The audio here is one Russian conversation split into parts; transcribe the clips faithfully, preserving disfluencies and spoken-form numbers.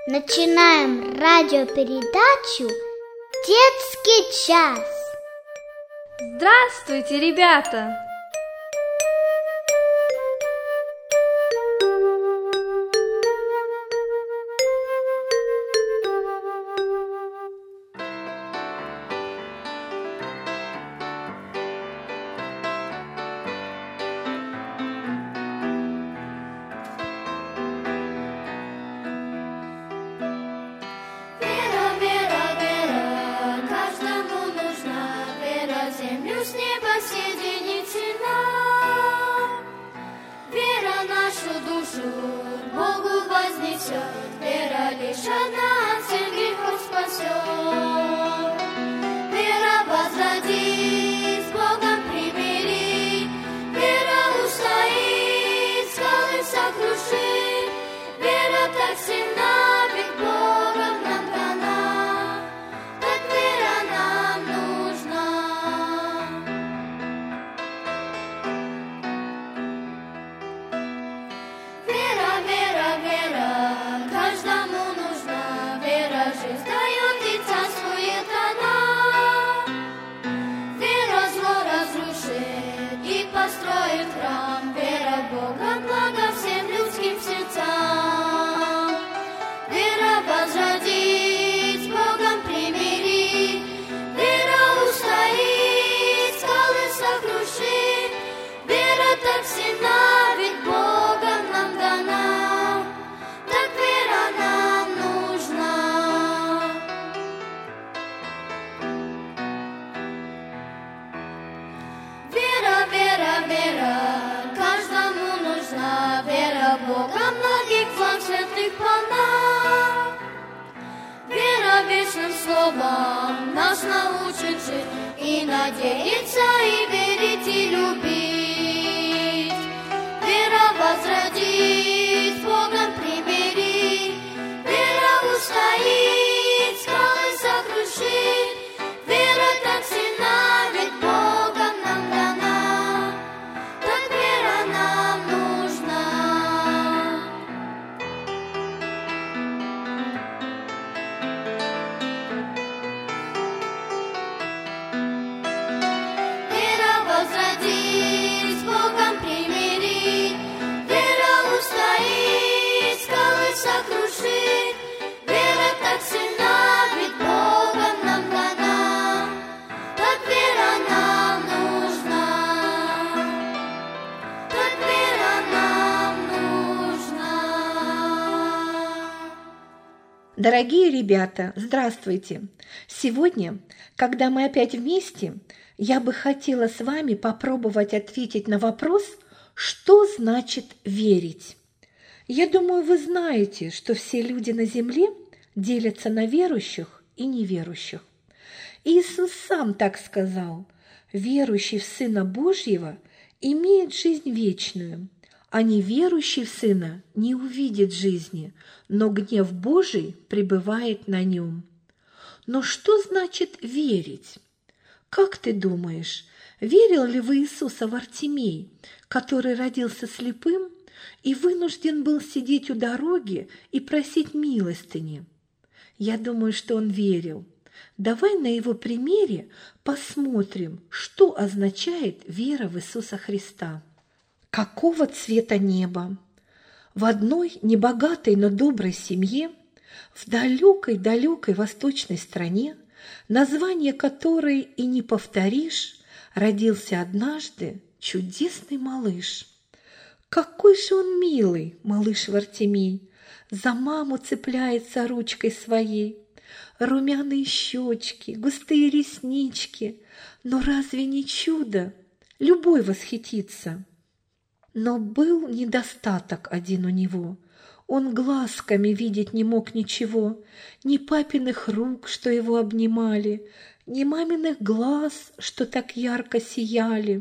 Начинаем радиопередачу «Детский час». Здравствуйте, ребята! Богу вознесет, вера лишь одна, от всех грехов спасет. Вера возродит, с Богом примирит, вера устоит, скалы сокрушит. Вера так сильна, ведь Богом нам дана, так вера нам нужна. Вера, вера, вера, каждому нужна. Вера жизнь дает и царствует она. Вера зло разрушит и построит храм. Вера Бога благо всем людским сердцам. Вера возродит, с Богом примирит, вера устоит, скалы сокрушит. Вера так сильна, ведь Богом нам дана, так вера нам нужна. Вера, вера, вера, каждому нужна. Вера Бога многих злом святых полна. Вера вечным словом нас научит жить и надеяться, и верить, и любить. Вера возродит, с Богом примирит, вера устоит, скалы сокрушит. Вера так сильна, ведь Богом нам дана, так вера нам нужна. Вера возродит, с Богом примирит, вера устоит, скалы сокрушит. Вера так сильна, ведь Богом нам дана, так вера нам нужна, так вера нам нужна. Дорогие ребята, здравствуйте! Сегодня, когда мы опять вместе, я бы хотела с вами попробовать ответить на вопрос, что значит верить. Я думаю, вы знаете, что все люди на земле делятся на верующих и неверующих. Иисус сам так сказал: «Верующий в Сына Божьего имеет жизнь вечную, а неверующий в Сына не увидит жизни, но гнев Божий пребывает на нем». Но что значит верить? Как ты думаешь, верил ли в Иисуса Вартимей, который родился слепым и вынужден был сидеть у дороги и просить милостыни? Я думаю, что он верил. Давай на его примере посмотрим, что означает вера в Иисуса Христа. Какого цвета небо? В одной небогатой, но доброй семье, в далекой-далекой восточной стране, название которой и не повторишь, родился однажды чудесный малыш. Какой же он милый, малыш Вартимей, за маму цепляется ручкой своей. Румяные щечки, густые реснички, но разве не чудо? Любой восхитится. Но был недостаток один у него. Он глазками видеть не мог ничего, ни папиных рук, что его обнимали, ни маминых глаз, что так ярко сияли,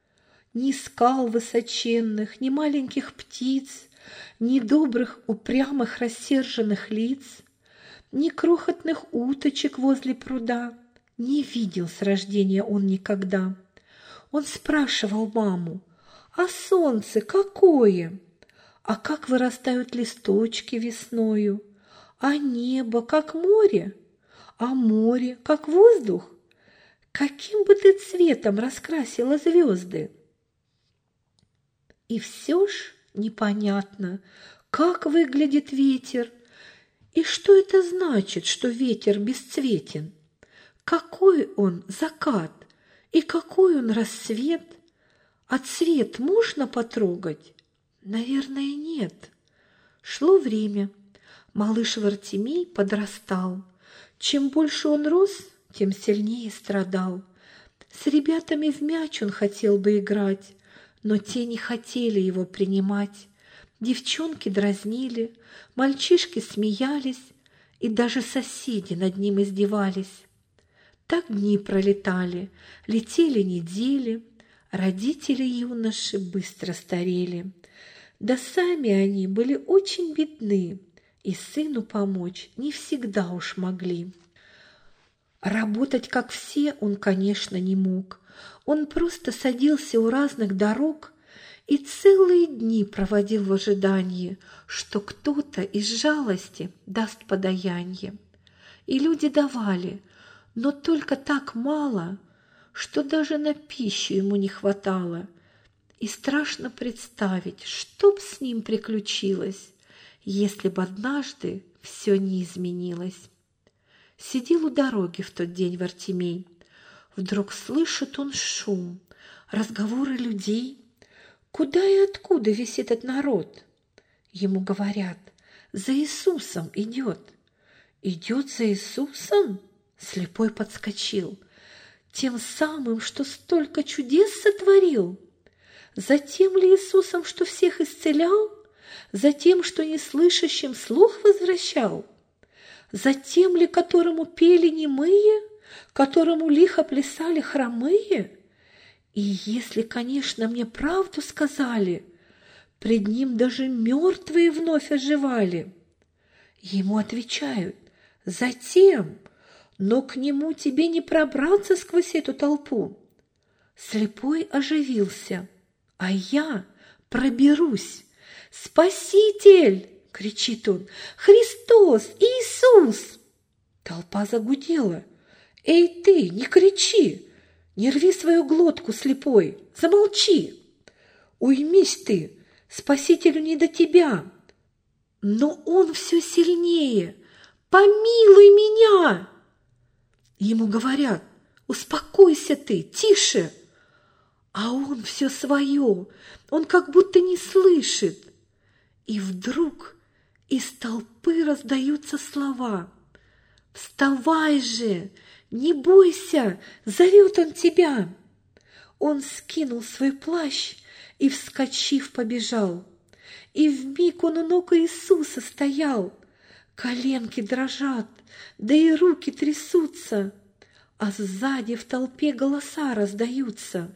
ни скал высоченных, ни маленьких птиц, ни добрых, упрямых, рассерженных лиц, ни крохотных уточек возле пруда. Не видел с рождения он никогда. Он спрашивал маму: «А солнце какое? А как вырастают листочки весною? А небо, как море? А море, как воздух? Каким бы ты цветом раскрасила звезды? И все ж непонятно, как выглядит ветер, и что это значит, что ветер бесцветен? Какой он закат и какой он рассвет? А цвет можно потрогать? Наверное, нет. Шло время. Малыш Вартимей подрастал. Чем больше он рос, тем сильнее страдал. С ребятами в мяч он хотел бы играть, но те не хотели его принимать. Девчонки дразнили, мальчишки смеялись, и даже соседи над ним издевались. Так дни пролетали, летели недели, родители юноши быстро старели. Да сами они были очень бедны, и сыну помочь не всегда уж могли. Работать, как все, он, конечно, не мог. Он просто садился у разных дорог и целые дни проводил в ожидании, что кто-то из жалости даст подаяние. И люди давали, но только так мало, что даже на пищу ему не хватало. И страшно представить, что б с ним приключилось, если бы однажды все не изменилось. Сидел у дороги в тот день Вартимей. Вдруг слышит он шум, разговоры людей. Куда и откуда весь этот народ? Ему говорят, за Иисусом идет. Идет за Иисусом? Слепой подскочил. Тем самым, что столько чудес сотворил? За тем ли Иисусом, что всех исцелял? За тем, что неслышащим слух возвращал? За тем ли, которому пели немые, которому лихо плясали хромые? И если, конечно, мне правду сказали, пред ним даже мертвые вновь оживали. Ему отвечают, затем, но к нему тебе не пробраться сквозь эту толпу. Слепой оживился, а я проберусь. «Спаситель!» — кричит он. «Христос! Иисус!» Толпа загудела. «Эй ты, не кричи! Не рви свою глотку, слепой! Замолчи! Уймись ты! Спасителю не до тебя!» Но он все сильнее. «Помилуй меня!» Ему говорят, «Успокойся ты, тише!» А он все свое, он как будто не слышит. И вдруг из толпы раздаются слова. «Вставай же, не бойся, зовет он тебя!» Он скинул свой плащ и, вскочив, побежал. И вмиг он у ног Иисуса стоял. Коленки дрожат, да и руки трясутся, а сзади в толпе голоса раздаются.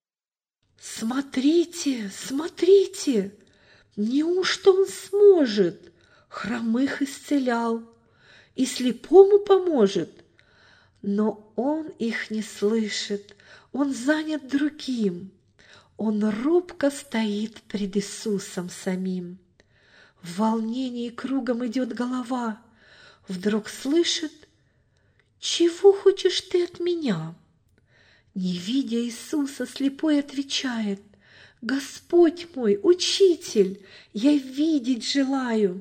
«Смотрите, смотрите! Неужто он сможет? Хромых исцелял и слепому поможет!» Но он их не слышит, он занят другим. Он робко стоит пред Иисусом самим. В волнении кругом идет голова. Вдруг слышит, «Чего хочешь ты от меня?» Не видя Иисуса, слепой отвечает, «Господь мой, Учитель, я видеть желаю».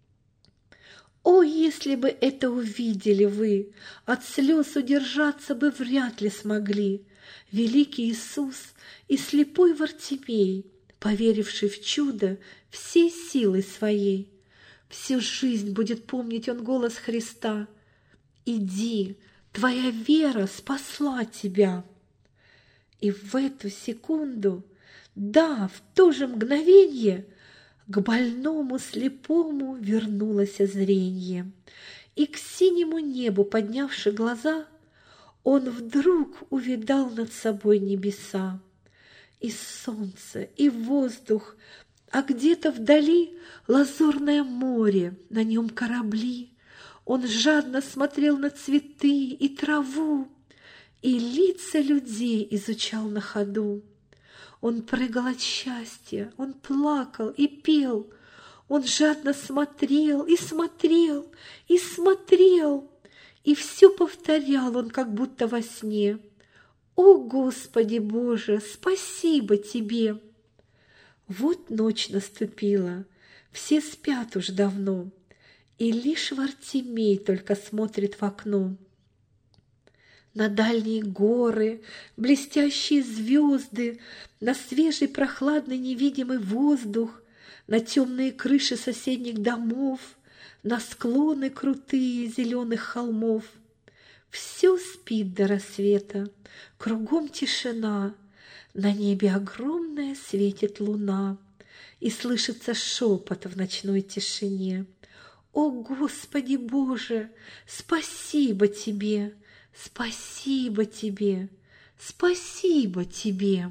О, если бы это увидели вы, от слез удержаться бы вряд ли смогли. Великий Иисус и слепой Вартимей, поверивший в чудо всей силой своей. Всю жизнь будет помнить он голос Христа. «Иди, твоя вера спасла тебя». И в эту секунду, да, в то же мгновенье, к больному слепому вернулось зрение, и к синему небу поднявши глаза, он вдруг увидал над собой небеса, и солнце, и воздух, а где-то вдали лазурное море, на нем корабли. Он жадно смотрел на цветы и траву, и лица людей изучал на ходу. Он прыгал от счастья, он плакал и пел. Он жадно смотрел и смотрел и смотрел, и все повторял он, как будто во сне. «О, Господи Боже, спасибо Тебе!» Вот ночь наступила, все спят уж давно, и лишь Вартимей только смотрит в окно. На дальние горы, блестящие звезды, на свежий прохладный невидимый воздух, на темные крыши соседних домов, на склоны крутые зеленых холмов. Все спит до рассвета, кругом тишина, на небе огромная светит луна, и слышится шепот в ночной тишине. «О, Господи Боже, спасибо Тебе, спасибо Тебе, спасибо Тебе!»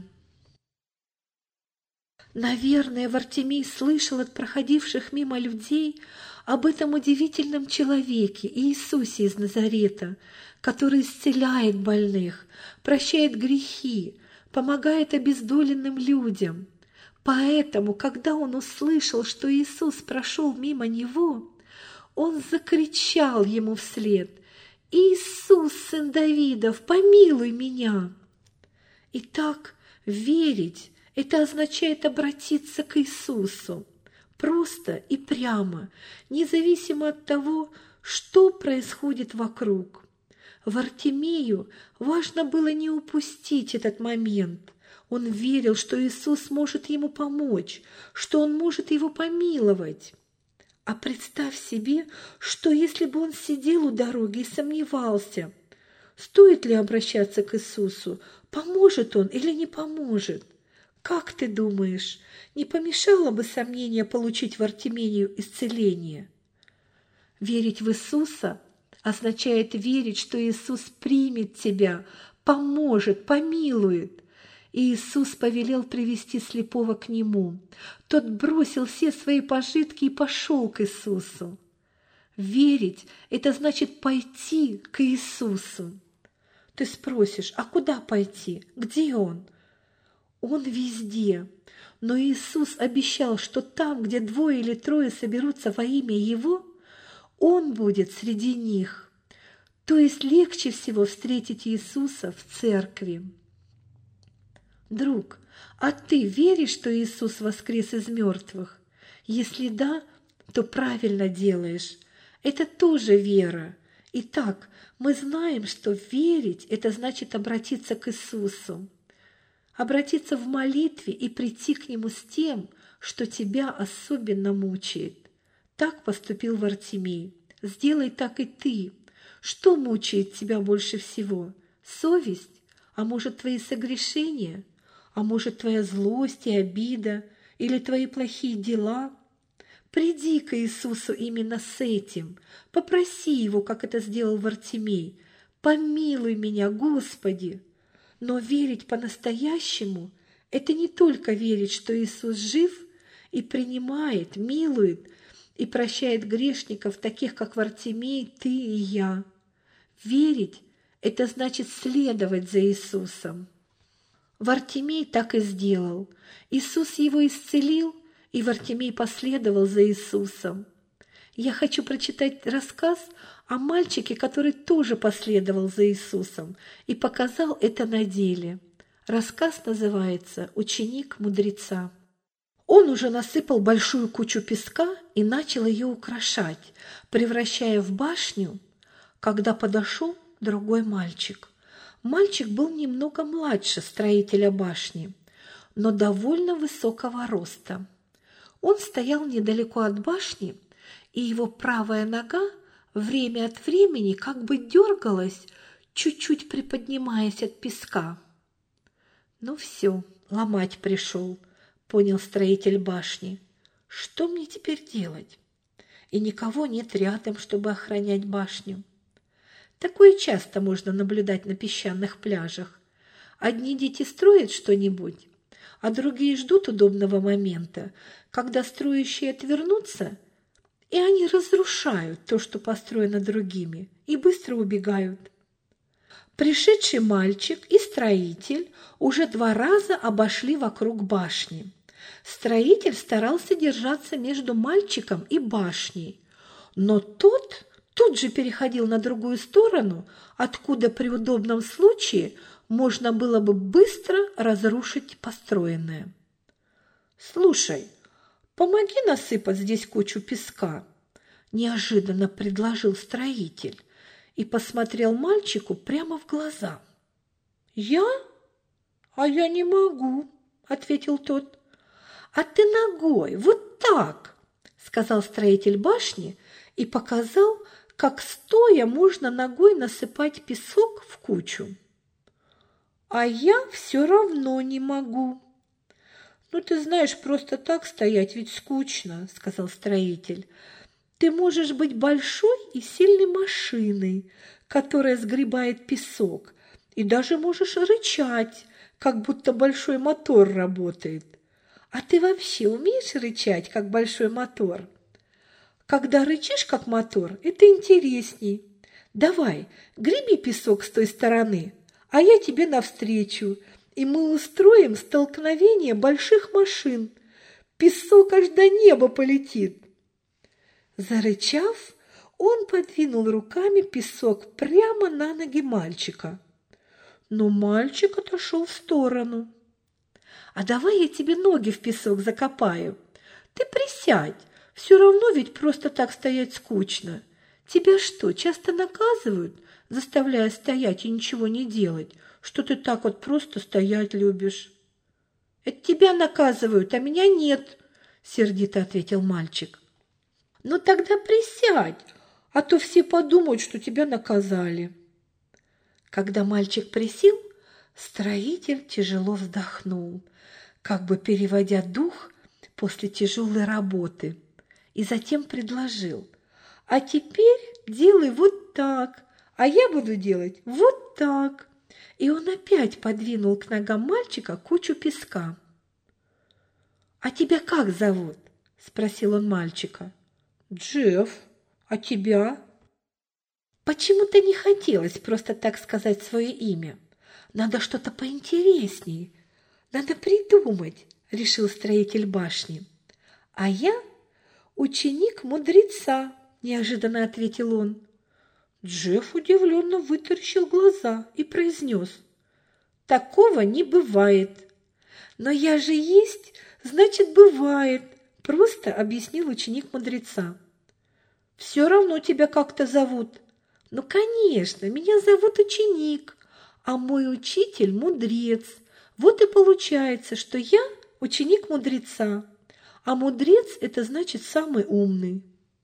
Наверное, Вартимей слышал от проходивших мимо людей об этом удивительном человеке Иисусе из Назарета, который исцеляет больных, прощает грехи, помогает обездоленным людям. Поэтому, когда он услышал, что Иисус прошел мимо него, он закричал ему вслед: «Иисус, сын Давидов, помилуй меня!» Итак, верить – это означает обратиться к Иисусу, просто и прямо, независимо от того, что происходит вокруг. Вартимею важно было не упустить этот момент. Он верил, что Иисус может ему помочь, что Он может его помиловать. А представь себе, что если бы он сидел у дороги и сомневался, стоит ли обращаться к Иисусу, поможет Он или не поможет. Как ты думаешь, не помешало бы сомнение получить Вартимею исцеление? Верить в Иисуса означает верить, что Иисус примет тебя, поможет, помилует. И Иисус повелел привести слепого к Нему. Тот бросил все свои пожитки и пошел к Иисусу. Верить – это значит пойти к Иисусу. Ты спросишь, а куда пойти? Где Он? Он везде. Но Иисус обещал, что там, где двое или трое соберутся во имя Его, Он будет среди них. То есть легче всего встретить Иисуса в церкви. Друг, а ты веришь, что Иисус воскрес из мертвых? Если да, то правильно делаешь. Это тоже вера. Итак, мы знаем, что верить – это значит обратиться к Иисусу. Обратиться в молитве и прийти к Нему с тем, что тебя особенно мучает. Так поступил Вартимей. Сделай так и ты. Что мучает тебя больше всего? Совесть? А может, твои согрешения? А может, твоя злость и обида? Или твои плохие дела? Приди к Иисусу именно с этим. Попроси Его, как это сделал Вартимей. «Помилуй меня, Господи!» Но верить по-настоящему – это не только верить, что Иисус жив и принимает, милует и прощает грешников, таких как Вартимей, ты и я. Верить – это значит следовать за Иисусом. Вартимей так и сделал. Иисус его исцелил, и Вартимей последовал за Иисусом. Я хочу прочитать рассказ о мальчике, который тоже последовал за Иисусом и показал это на деле. Рассказ называется «Ученик мудреца». Он уже насыпал большую кучу песка и начал ее украшать, превращая в башню, когда подошел другой мальчик. Мальчик был немного младше строителя башни, но довольно высокого роста. Он стоял недалеко от башни, и его правая нога время от времени как бы дергалась, чуть-чуть приподнимаясь от песка. «Ну все, ломать пришел», — понял строитель башни. «Что мне теперь делать? И никого нет рядом, чтобы охранять башню». Такое часто можно наблюдать на песчаных пляжах. Одни дети строят что-нибудь, а другие ждут удобного момента, когда строящие отвернутся, и они разрушают то, что построено другими, и быстро убегают. Пришедший мальчик и строитель уже два раза обошли вокруг башни. Строитель старался держаться между мальчиком и башней, но тот тут же переходил на другую сторону, откуда при удобном случае можно было бы быстро разрушить построенное. «Слушай, помоги насыпать здесь кучу песка», – неожиданно предложил строитель и посмотрел мальчику прямо в глаза. «Я? А я не могу», – ответил тот. «А ты ногой, вот так», – сказал строитель башни и показал, как стоя можно ногой насыпать песок в кучу. «А я все равно не могу». «Ну, ты знаешь, просто так стоять ведь скучно», – сказал строитель. «Ты можешь быть большой и сильной машиной, которая сгребает песок, и даже можешь рычать, как будто большой мотор работает. А ты вообще умеешь рычать, как большой мотор? Когда рычишь, как мотор, это интересней. Давай, греби песок с той стороны, а я тебе навстречу, и мы устроим столкновение больших машин. Песок аж до неба полетит». Зарычав, он подвинул руками песок прямо на ноги мальчика. Но мальчик отошел в сторону. «А давай я тебе ноги в песок закопаю. Ты присядь, все равно ведь просто так стоять скучно. Тебя что, часто наказывают, заставляя стоять и ничего не делать, что ты так вот просто стоять любишь?» «Это тебя наказывают, а меня нет», – сердито ответил мальчик. «Ну тогда присядь, а то все подумают, что тебя наказали». Когда мальчик присел, строитель тяжело вздохнул, как бы переводя дух после тяжелой работы, и затем предложил: «А теперь делай вот так, а я буду делать вот так». И он опять подвинул к ногам мальчика кучу песка. «А тебя как зовут?» – спросил он мальчика. «Джефф. А тебя?» Почему-то не хотелось просто так сказать свое имя. Надо что-то поинтереснее. Надо придумать, решил строитель башни. «А я ученик мудреца», неожиданно ответил он. Джефф удивленно вытаращил глаза и произнес: «Такого не бывает». «Но я же есть, значит, бывает», просто объяснил ученик мудреца. «Все равно тебя как-то зовут». «Ну, конечно, меня зовут ученик, а мой учитель мудрец. Вот и получается, что я ученик мудреца, а мудрец – это значит самый умный».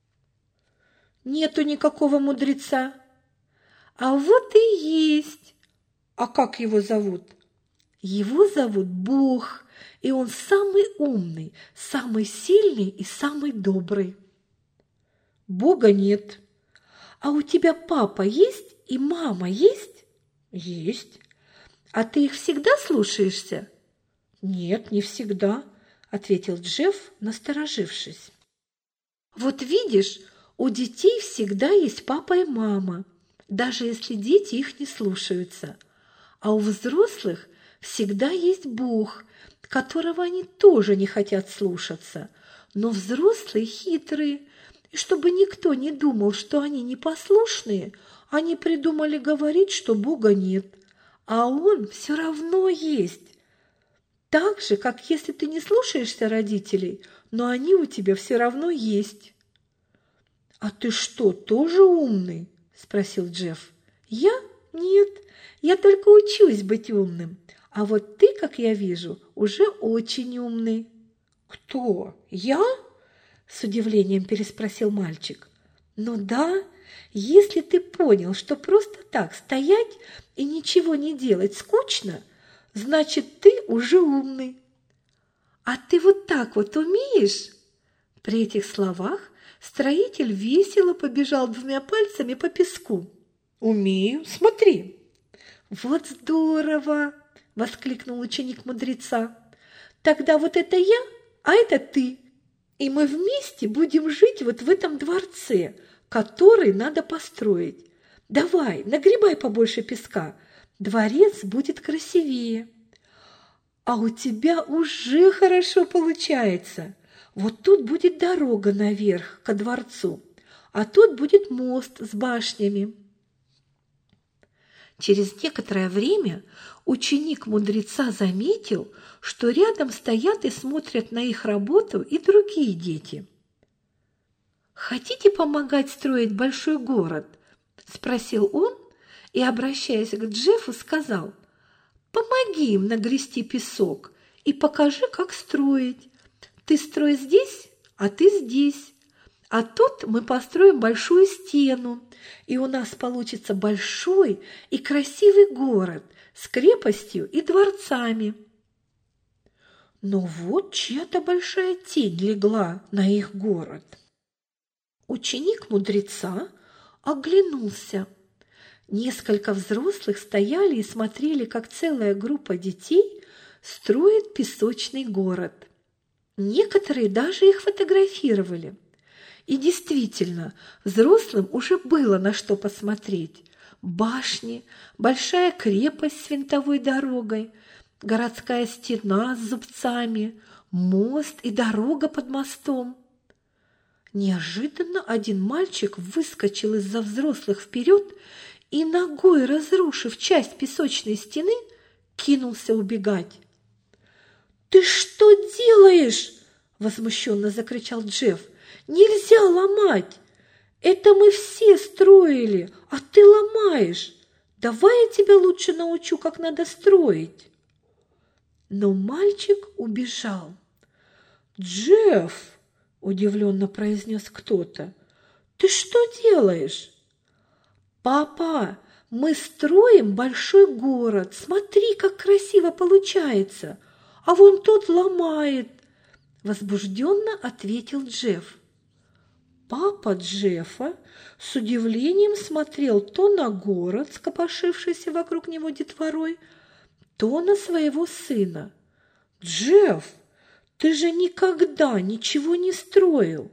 «Нету никакого мудреца». «А вот и есть». «А как его зовут?» «Его зовут Бог, и он самый умный, самый сильный и самый добрый». «Бога нет». «А у тебя папа есть и мама есть?» «Есть». «А ты их всегда слушаешься?» «Нет, не всегда», – ответил Джефф, насторожившись. «Вот видишь, у детей всегда есть папа и мама, даже если дети их не слушаются. А у взрослых всегда есть Бог, которого они тоже не хотят слушаться. Но взрослые хитрые, и чтобы никто не думал, что они непослушные, они придумали говорить, что Бога нет, а Он все равно есть. Так же, как если ты не слушаешься родителей, но они у тебя все равно есть». «А ты что, тоже умный?» – спросил Джефф. «Я? Нет, я только учусь быть умным. А вот ты, как я вижу, уже очень умный». «Кто? Я?» – с удивлением переспросил мальчик. «Ну да, если ты понял, что просто так стоять и ничего не делать скучно, значит, ты уже умный». «А ты вот так вот умеешь?» При этих словах строитель весело побежал двумя пальцами по песку. «Умею, смотри». «Вот здорово!» – воскликнул ученик мудреца. «Тогда вот это я, а это ты, и мы вместе будем жить вот в этом дворце, который надо построить. Давай, нагребай побольше песка, дворец будет красивее». а у тебя уже хорошо получается. Вот тут будет дорога наверх, ко дворцу, а тут будет мост с башнями». Через некоторое время ученик мудреца заметил, что рядом стоят и смотрят на их работу и другие дети. «Хотите помогать строить большой город?» – спросил он и, обращаясь к Джеффу, сказал: «Помоги им нагрести песок и покажи, как строить. Ты строй здесь, а ты здесь. А тут мы построим большую стену, и у нас получится большой и красивый город с крепостью и дворцами». Но вот чья-то большая тень легла на их город. Ученик мудреца оглянулся. Несколько взрослых стояли и смотрели, как целая группа детей строит песочный город. Некоторые даже их фотографировали. И действительно, взрослым уже было на что посмотреть. Башни, большая крепость с винтовой дорогой, городская стена с зубцами, мост и дорога под мостом. Неожиданно один мальчик выскочил из-за взрослых вперед и, ногой разрушив часть песочной стены, кинулся убегать. «Ты что делаешь?» – возмущенно закричал Джефф. «Нельзя ломать! Это мы все строили, а ты ломаешь! Давай я тебя лучше научу, как надо строить!» Но мальчик убежал. «Джефф!» – удивленно произнес кто-то. «Ты что делаешь?» «Папа, мы строим большой город. Смотри, как красиво получается. А вон тот ломает!» – возбужденно ответил Джефф. Папа Джеффа с удивлением смотрел то на город, скопошившийся вокруг него детворой, то на своего сына. «Джефф, ты же никогда ничего не строил!»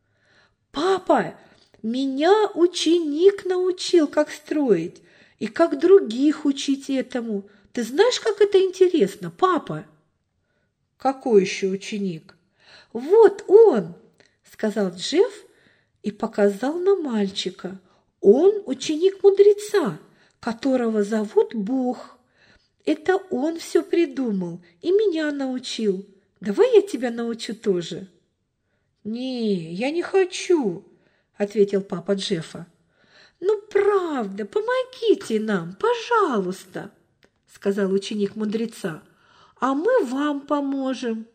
«Папа, меня ученик научил, как строить, и как других учить этому. Ты знаешь, как это интересно, папа?» «Какой еще ученик?» «Вот он!» – сказал Джефф и показал на мальчика. «Он ученик мудреца, которого зовут Бог. Это он все придумал и меня научил. Давай я тебя научу тоже». «Не, я не хочу», – ответил папа Джеффа. «Ну, правда, помогите нам, пожалуйста», – сказал ученик мудреца, – «а мы вам поможем».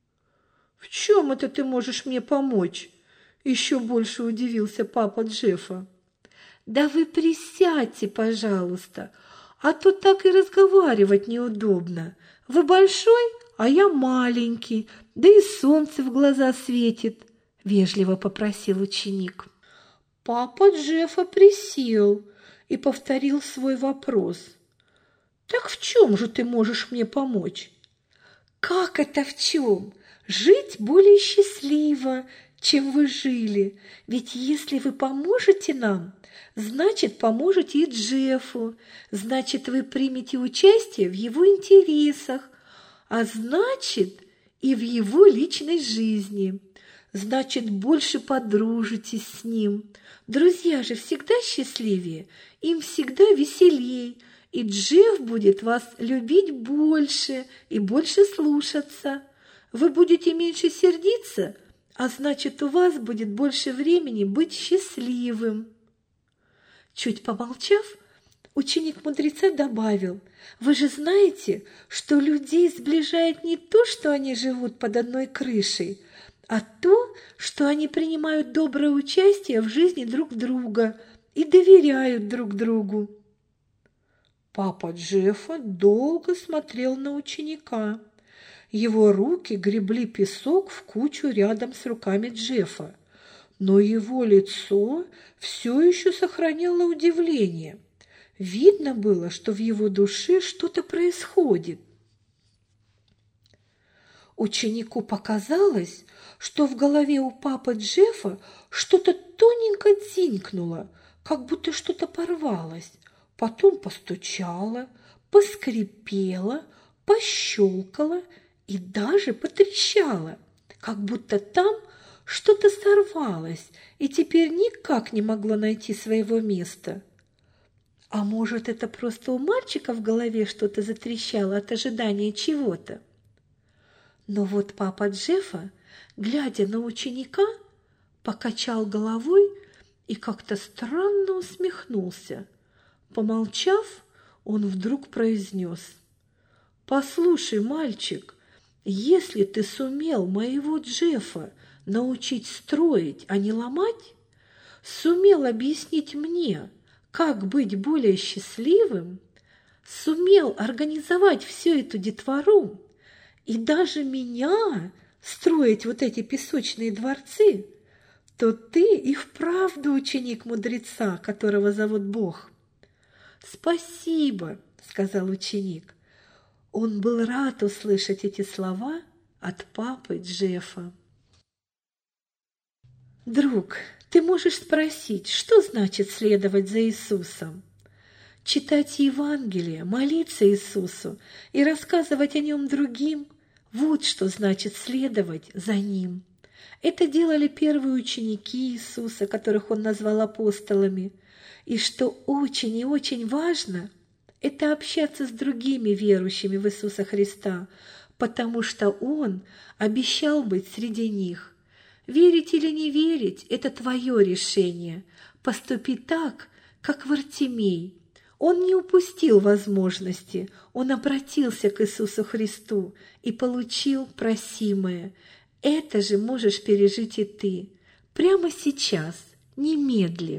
«В чем это ты можешь мне помочь?» – еще больше удивился папа Джеффа. «Да вы присядьте, пожалуйста, а то так и разговаривать неудобно. Вы большой, а я маленький, да и солнце в глаза светит», – вежливо попросил ученик. Папа Джеффа присел и повторил свой вопрос. «Так в чем же ты можешь мне помочь?» «Как это в чем? Жить более счастливо, чем вы жили. Ведь если вы поможете нам, значит, поможете и Джеффу, значит, вы примете участие в его интересах, а значит, и в его личной жизни. Значит, больше подружитесь с ним. Друзья же всегда счастливее, им всегда веселей, и Джефф будет вас любить больше и больше слушаться. Вы будете меньше сердиться, а значит, у вас будет больше времени быть счастливым». Чуть помолчав, ученик мудреца добавил: «Вы же знаете, что людей сближает не то, что они живут под одной крышей, а то, что они принимают доброе участие в жизни друг друга и доверяют друг другу». Папа Джеффа долго смотрел на ученика. Его руки гребли песок в кучу рядом с руками Джеффа, но его лицо все еще сохраняло удивление. Видно было, что в его душе что-то происходит. Ученику показалось, что в голове у папы Джеффа что-то тоненько дзинькнуло, как будто что-то порвалось, потом постучало, поскрипело, пощелкала и даже потрещала, как будто там что-то сорвалось и теперь никак не могло найти своего места. А может, это просто у мальчика в голове что-то затрещало от ожидания чего-то? Но вот папа Джеффа, глядя на ученика, покачал головой и как-то странно усмехнулся. Помолчав, он вдруг произнес: «Послушай, мальчик, если ты сумел моего Джеффа научить строить, а не ломать, сумел объяснить мне, как быть более счастливым, сумел организовать всю эту детвору и даже меня строить вот эти песочные дворцы, то ты и вправду ученик мудреца, которого зовут Бог». «Спасибо», — сказал ученик. Он был рад услышать эти слова от папы Джеффа. Друг, ты можешь спросить, что значит следовать за Иисусом? Читать Евангелие, молиться Иисусу и рассказывать о Нем другим – вот что значит следовать за Ним. Это делали первые ученики Иисуса, которых Он назвал апостолами. И что очень и очень важно – это общаться с другими верующими в Иисуса Христа, потому что Он обещал быть среди них. Верить или не верить – это твое решение. Поступи так, как Вартимей. Он не упустил возможности, он обратился к Иисусу Христу и получил просимое. Это же можешь пережить и ты. Прямо сейчас, немедли.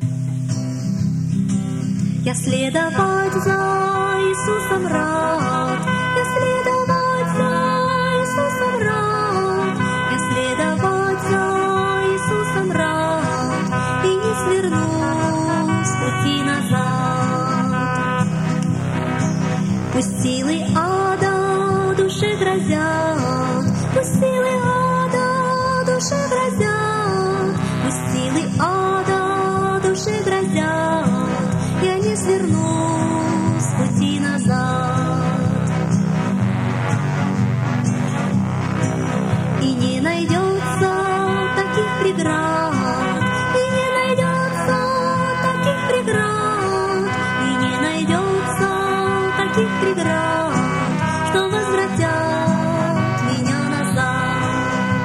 Я следовать за Иисусом рад, я следовать за Иисусом рад, я следовать за Иисусом рад, и не сверну с пути назад. Пусть силы ада душе грозят, пусть силы ада душе грозят, пусть силы ада душе грозят, я не сверну с пути назад. И не найдется таких преград, и не найдется таких преград, и не найдется таких преград, что возвратят меня назад.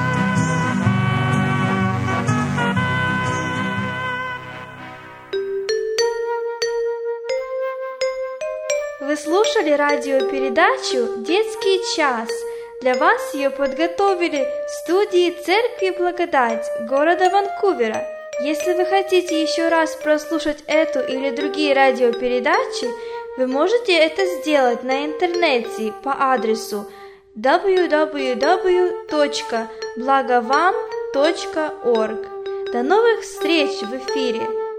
Вы слушали радиопередачу «Детский час». Для вас ее подготовили в студии Церкви Благодать города Ванкувера. Если вы хотите еще раз прослушать эту или другие радиопередачи, вы можете это сделать на интернете по адресу дабл ю дабл ю дабл ю точка благовам точка орг. До новых встреч в эфире!